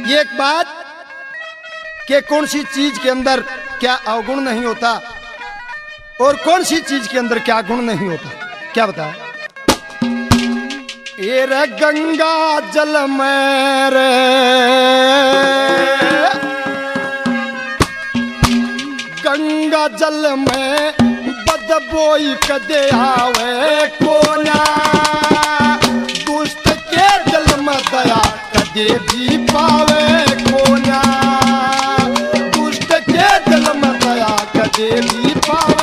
ये एक बात कि कौन सी चीज के अंदर क्या अवगुण नहीं होता और कौन सी चीज के अंदर क्या गुण नहीं होता, क्या बता। ये रे गंगा जल में रे गंगा जल में बदबोई कदे आवे कोना, दुष्ट के जल में दया कदे भी पावे कोना, दुष्ट के जल में दया कदे भी पावे।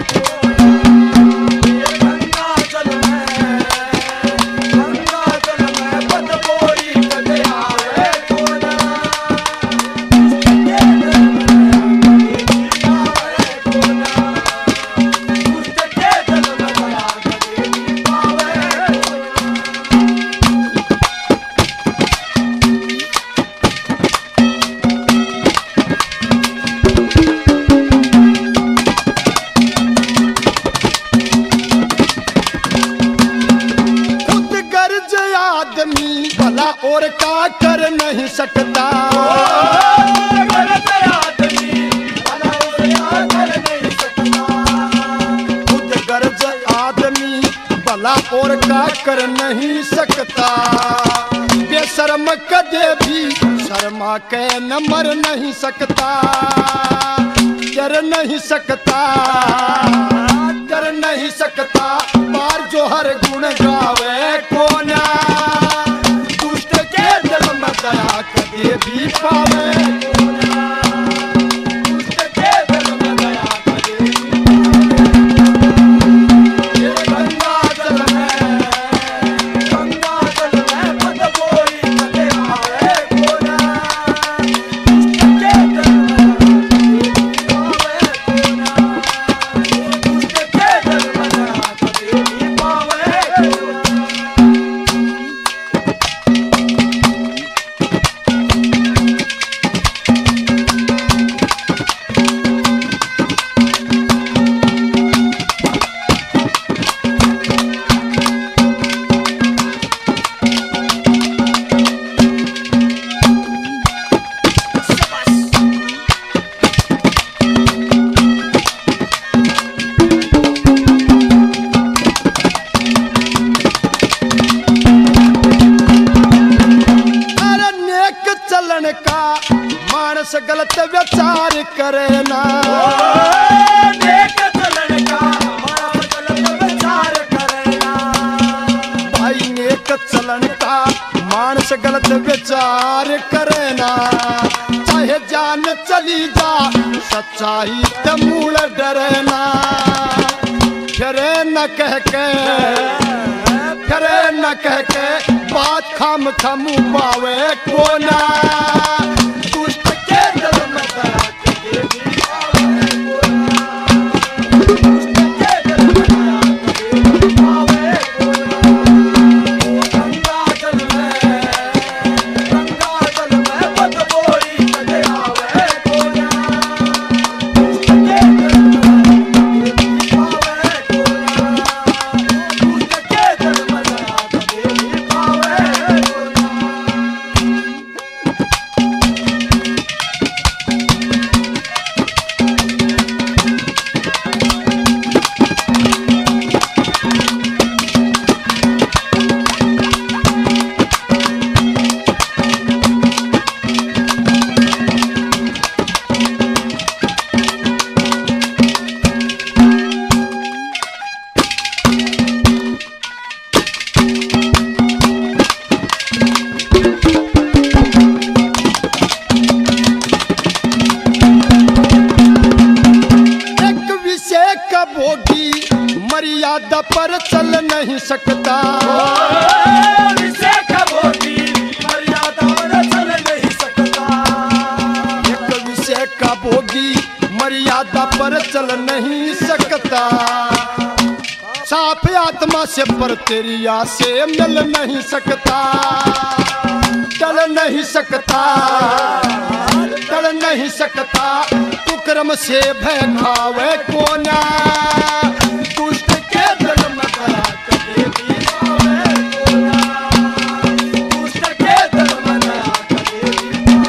और का कर नहीं सकता, खुद गर्ज आदमी भला और का कर नहीं सकता, बेशर्म कदे भी शर्मा के न मर नहीं सकता, डर नहीं सकता, डर नहीं सकता, बार जो हर गुण गावे कोना, दया कदे भी पावे दुष्ट के जल में दया कदे भी पावे। गंगा जल में बदबोई कदे आवे कोना, दुष्ट के जल में पावे कोना, दुष्ट के जल में दया कदे भी पावे कोना। मानस गलत विचार करे ना, नेक चलन का मानस गलत विचार करे ना, भाई नेक चलन का मानस गलत विचार करे ना, चाहे जान चली जा सच्चाई ते मूल डरे ना, फिरे न कह के फिरे न कह के बात खाम खामू पावे कोना, दुष्ट के जल में दया कदे भी पावे कोना, दुष्ट के जल में दया कदे भी पावे कोना। गंगा जल में बदबोई कदे आवे कोना, दुष्ट के जल में कदे भी पावे कोना, दुष्ट के जल में दया कदे भी पावे कोना। मर्यादा पर चल नहीं सकता, विषय का भोगी मर्यादा पर चल नहीं सकता, एक विषय का भोगी मर्यादा पर चल नहीं सकता, साफ आत्मा से पर तेरी से मिल नहीं सकता, टल नहीं सकता, टल नहीं सकता, कुकर्म से भय खावे कोना, दुष्ट के जल में दया कदे भी पावे कोना, दुष्ट के जल में दया कदे भी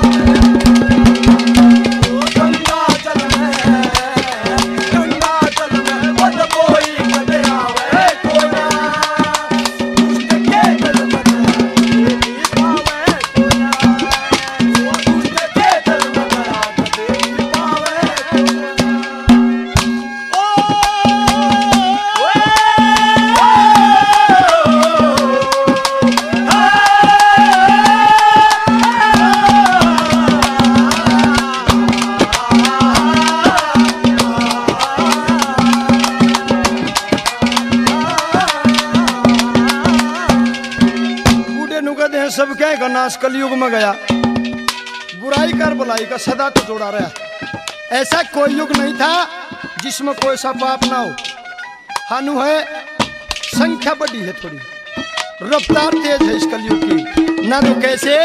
नाश कलयुग में गया, बुराई कर भलाई का सदा तो जोड़ा रहा। ऐसा कोई युग नहीं था जिसमें कोई सा पाप ना हो। हानु है संख्या बड़ी है, थोड़ी रफ्तार तेज है इस कलयुग की। ना तो कैसे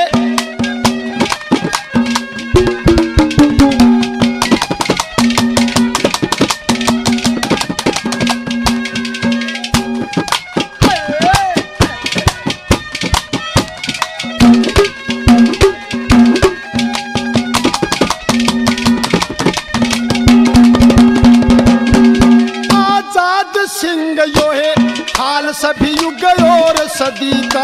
सिंह यो है हाल सभी युग और सदी का।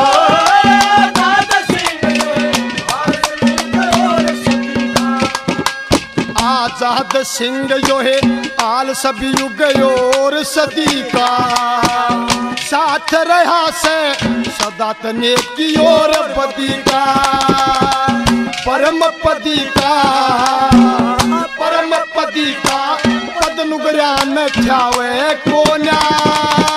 आजाद सिंह जो है हाल सभी युग और सदी का। साथ रहा से सदा तने की और बदी का। परम पदी का पद नुगरिया में छावे कोन्या।